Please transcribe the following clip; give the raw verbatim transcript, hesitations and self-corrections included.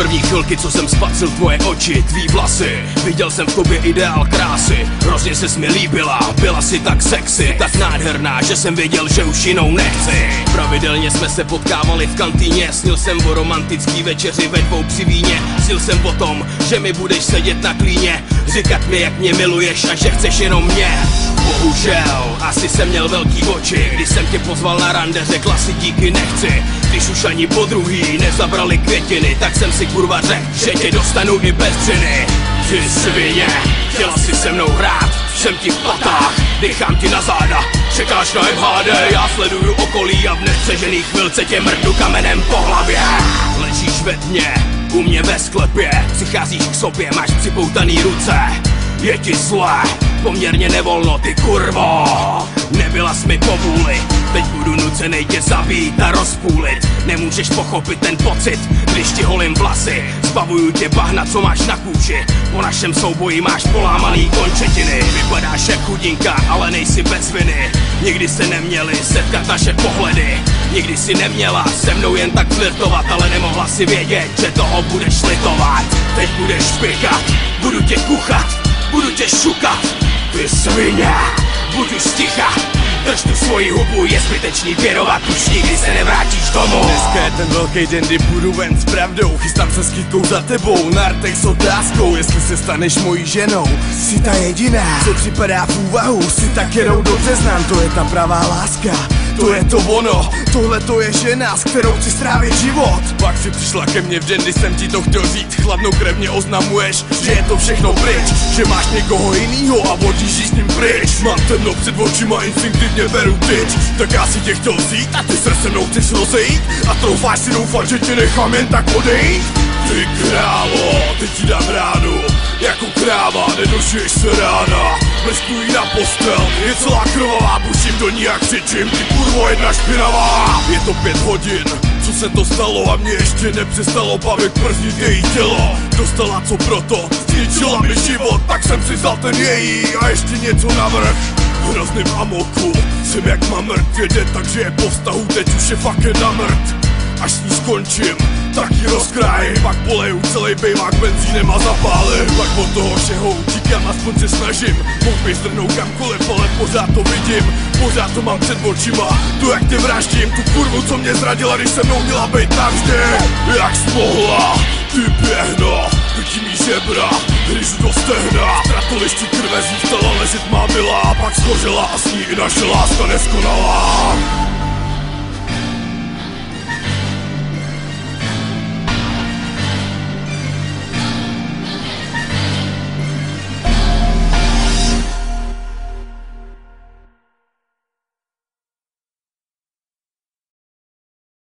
první chvilky, co jsem spatřil tvoje oči, tvý vlasy, viděl jsem v tobě ideál krásy. Hrozně ses mi líbila, byla si tak sexy, tak nádherná, že jsem věděl, že už jinou nechci. Pravidelně jsme se potkávali v kantýně, snil jsem o romantický večeři ve dvou při víně. Snil jsem o tom, že mi budeš sedět na klíně, říkat mi, jak mě miluješ a že chceš jenom mě. Bohužel, asi jsem měl velký oči, když jsem tě pozval na rande, řekla si díky nechci. Když už ani po druhý nezabrali květiny, tak jsem si kurva řekl, že tě dostanu i bez dřiny. Ty svině, chtěla si se mnou hrát, jsem ti v patách, dýchám ti na záda, čekáš na M H D, já sleduju okolí a v nepřežený chvilce tě mrdnu kamenem po hlavě. Ležíš ve tmě, u mě ve sklepě, přicházíš k sobě, máš připoutaný ruce. Je ti zlé, poměrně nevolno, ty kurvo. Nebyla jsi mi po vůli, teď budu nucenej tě zabít a rozpůlit. Nemůžeš pochopit ten pocit, když ti holím vlasy. Zbavuju tě bahna, co máš na kůži. Po našem souboji máš polámaný končetiny. Vypadáš jak chudinka, ale nejsi bez viny. Nikdy se neměli setkat naše pohledy. Nikdy si neměla se mnou jen tak flirtovat, ale nemohla si vědět, že toho budeš litovat. Teď budeš špikat, budu tě kuchat, budu tě šukat, ty svině, buď už ticha. Drž tu svoji hubu, je zbytečný věrovat, už nikdy se nevrátíš domů. Dneska je ten velký den, kdy půjdu ven s pravdou. Chystám se s kytkou za tebou, na rtech s otázkou, jestli se staneš mojí ženou. Jsi ta jediná, co připadá v úvahu, jsi tak, kterou dobře znám, to je ta pravá láska. To je to ono, tohle to je žena, s kterou chci strávit život. Pak si přišla ke mně v den, kdy jsem ti to chtěl říct. Chladnou krev mě oznamuješ, že je to všechno pryč, že máš někoho jinýho a odjíždíš s ním pryč. Mám temno před očima, instinktivně beru tyč. Tak já si tě chtěl vzít a ty se se mnou chceš rozejít. A troufáš si doufat, že tě nechám jen tak odejít. Ty králo, teď ti dám ránu, jako kráva, nedožiješ se rána. Blesku jí na postel, je celá krvavá, puším do ní a křičím, ty kurvo jedna špinavá. Je to pět hodin, co se to stalo a mě ještě nepřestalo bavit prznit její tělo. Dostala co proto, zničila mi život, tak jsem si vzal ten její a ještě něco navrch. V hrozným amoku, jsem jak mamrt, jede, takže je po vztahu, teď už je fakt jen na mrt. Až s ní skončím, tak ji rozkrájím, pak poleju celý bejvák benzínem a zapálím. Pak od toho všeho utíkám, aspoň se snažím. Mohl bych zdrhnout kamkoliv, ale pořád to vidím. Pořád to mám před očima, tu jak tě vraždím. Tu kurvu, co mě zradila, když se mnou měla být navždy. Jak jsi mohla, ty běhno, vytí mý žebra, hryzu do stehna. V tratolišti krve zůstala ležet má milá, a pak schořela a s ní i naše láska neskonala.